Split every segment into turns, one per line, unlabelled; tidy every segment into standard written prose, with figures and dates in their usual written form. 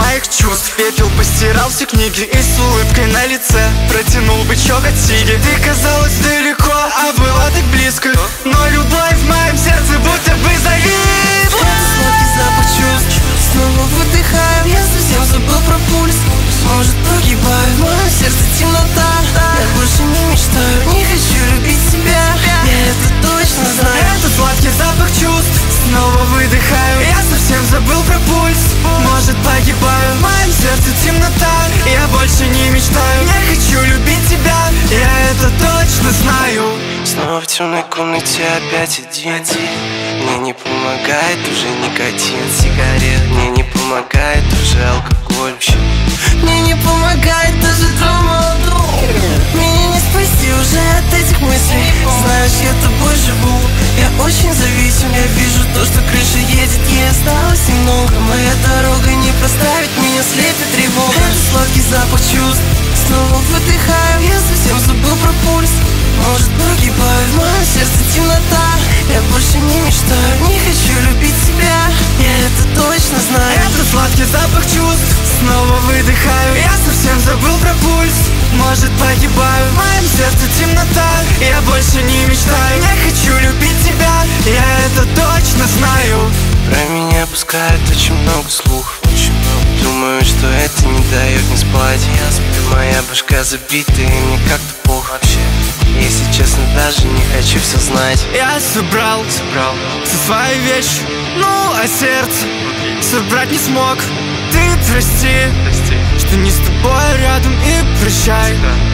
моих чувств. Пепел постирал все книги и с улыбкой на лице протянул бычок от сиги. Ты казалась далеко, а была так близко, но любовь в моем сердце будто бы зависла.
Это сладкий запах чувств, снова выдыхаю, я совсем забыл про пульс. Может, погибаю, в моем сердце темнота. Я больше не мечтаю, не хочу любить себя, я это точно знаю.
Это сладкий запах чувств, снова выдыхаю, я совсем забыл про пульс. Может, погибаю, в моем сердце темнота. Я больше не мечтаю, не хочу любить тебя, я это точно знаю.
Снова в темной комнате опять один. Мне не помогает уже никотин сигарет, мне не помогает уже алкоголь вообще. Мне не помогает даже травмадол. Меня не спасти уже от этих мыслей. Знаешь, я тобой живу, я очень зависим. Я вижу то, что крыша едет, ей осталось немного. Моя дорога не проставит, меня слепит тревога. Это сладкий запах чувств, снова выдыхаю, я совсем забыл про пульс. Может, погибаю, в моем сердце темнота. Я больше не мечтаю, не хочу любить себя, я это точно знаю.
Это сладкий запах чувств, снова выдыхаю, я совсем забыл про пульс. Может, погибаю, в моем сердце темнота. Я больше не мечтаю, не хочу любить тебя, я это точно знаю.
Про меня пускают очень много слухов, думаю, что это не дает мне спать. Я сплю, моя башка забита и мне как-то плохо вообще. Если честно, даже не хочу все знать.
Я собрал все свои вещи, ну а сердце собрать не смог. Ты прости, что не с тобой рядом, и прощай,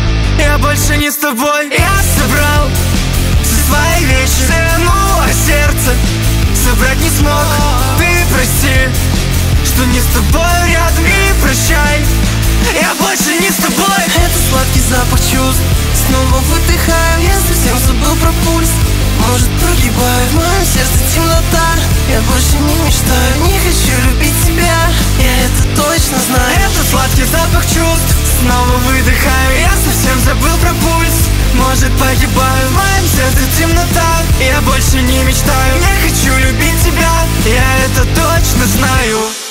я больше не с тобой. Я собрал все свои вещи, ну а сердце собрать не смог. Ты прости, что не с тобой рядом, и прощай, я больше не с тобой.
Это сладкий запах чувств, снова выдыхаю, я совсем забыл про пульс. Может, погибаю, в моем сердце темнота. Я больше не мечтаю, не хочу любить себя, я это точно знаю.
Это сладкий запах чувств, снова выдыхаю, я совсем забыл про пульс. Может, погибаю, в моем сердце темнота. Я больше не мечтаю, не хочу любить тебя, я это точно знаю.